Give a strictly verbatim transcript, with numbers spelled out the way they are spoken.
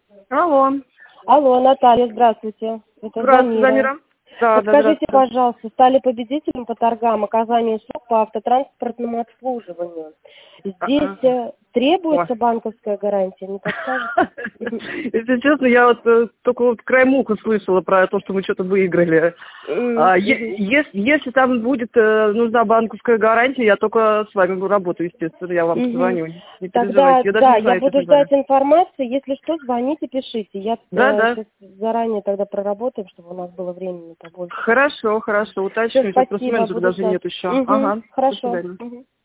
Алло. Алло, Наталья, здравствуйте. Это Здравствуйте, Замира. Замира. Да, да, Подскажите, здравствуйте. пожалуйста, стали победителем по торгам оказания услуг по автотранспортному обслуживанию. Здесь Ага. э, Ой. требуется банковская гарантия, не подскажете? Если честно, я вот э, только вот краем уха слышала про то, что мы что-то выиграли. А, е- если, если там будет э, нужна банковская гарантия, я только с вами работаю, естественно, я вам позвоню. Не Тогда, переживайте, я даже да, не я знаю, буду честно говоря. ждать информации. Если что, звоните, пишите. Я Да, э, да. сейчас заранее тогда проработаем, чтобы у нас было времени побольше. Хорошо, хорошо, Все, уточню. Сейчас просто спасибо, менеджера буду даже ждать. нет еще. Мгм, Ага, до хорошо. свидания. Мгм.